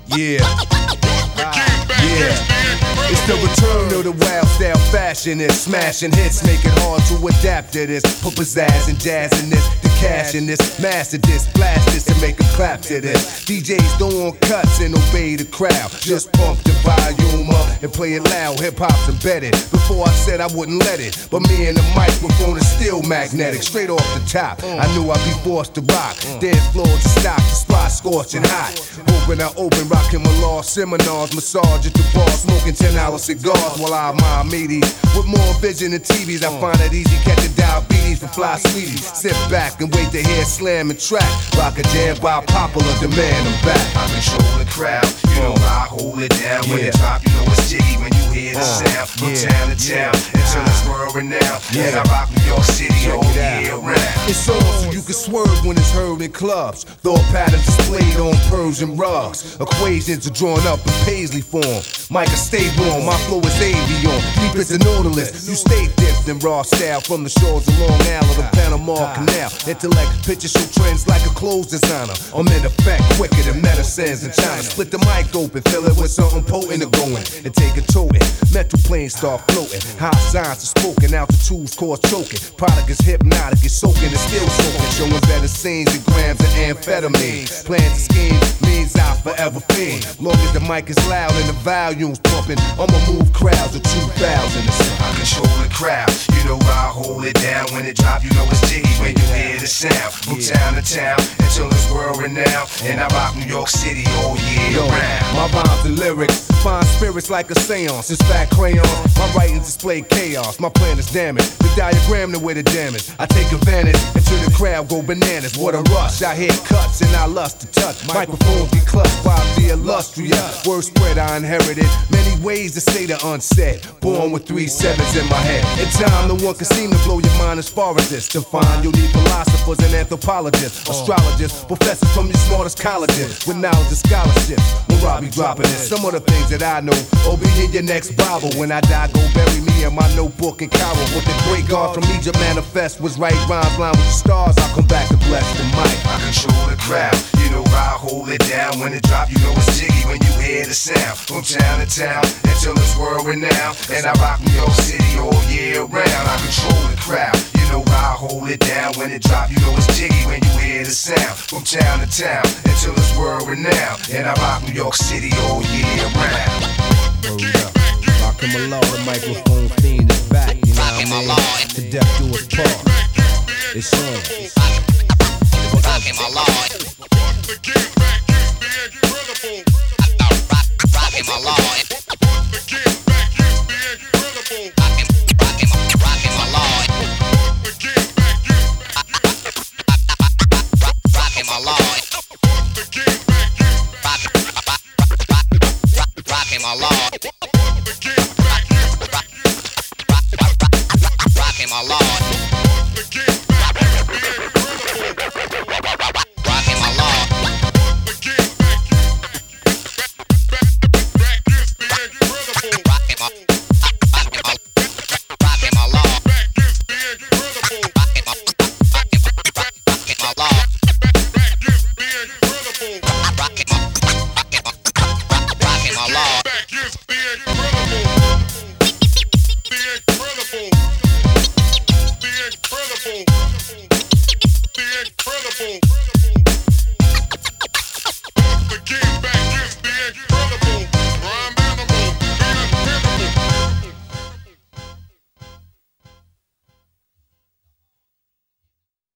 Yeah. Yeah. It's the return of the wild style fashionist, smashing hits, make it hard to adapt to this. Put pizzazz and jazz in this, the cash in this, master this, blast this and make a clap to this. DJs don't want cuts and obey the crowd, just pump the volume up and play it loud. Hip hop's embedded. Before I said I wouldn't let it, but me and the microphone is still magnetic. Straight off the top, I knew I'd be forced to rock. Dance floors to stock, the spot scorching hot. Open, I open, rocking my law seminars, massage at the bar, smoking $10 cigars while I admire meaties. With more vision than TVs, I find it easy catching diabetes for fly sweeties. Sit back and wait to hear slam and track. Rock a jam by popular demand, I'm back. I control the crowd, you know I hold it down. When it drop, you know it's jiggy when you hear the sound. From town to town, until it's world renowned. And I rock New York City all year round. It's on so you can swerve when it's heard in clubs. Thought patterns displayed on Persian rugs. Equations are drawn up in Paisley form. Micah, stay warm, my flow is avion. Deep as a nautilus, you stay dipped in raw style. From the shores of Long Island to Panama Canal. Intellect, picture show trends like a clothes designer. I'm in effect quicker than medicines in China. Split the mic open, fill it with something potent to going. And take a toting, mental planes start floating. High signs are spoken, altitudes cause choking. Product is hypnotic, it's soaking, it's still soaking. Showing better scenes than grams of amphetamine. Plans and schemes means I forever fiend. Long as the mic is loud and the volume's pumping, I'ma move crowds of 2,000. I control the crowd, you know I hold it down. When it drop, you know it's jiggy when you hear the sound. From town to town, until it's world renowned. And I rock New York City all year round. My rhymes and lyrics find spirits like a seance. It's fat crayon, my writings display chaos. My plan is damaged, the diagram the way the damage. I take advantage until the crowd go bananas. What a rush, I hear cuts and I lust to touch. Microphones be clutched by the illustrious. Word spread I inherited, many ways to say the unsaid. Born with 3 sevens in my head. In time, no one can seem to blow your mind as far as this. To find you'll need philosophers and anthropologists, astrologists, professors from your smartest colleges with knowledge and scholarship. When I be dropping this, some of the things that I know. Oh, be in your next Bible. When I die, go bury me in my notebook in Cairo. What the great God from Egypt manifest was right rhymes line with the stars. I'll come back and bless the mic. I control the crowd, you know I hold it down. When it drop, you know it's jiggy when you hear the sound. From town to town, until it's world renowned. And I rock New York City all year round. I control the crowd, you know I hold it down. When it drop, you know it's jiggy when you hear the sound. From town to town, until it's world renowned. And I rock New York City all year round. Rockin' my law, the microphone fiend is back, you know what I mean? To death do us part. It's on. Rockin' my law.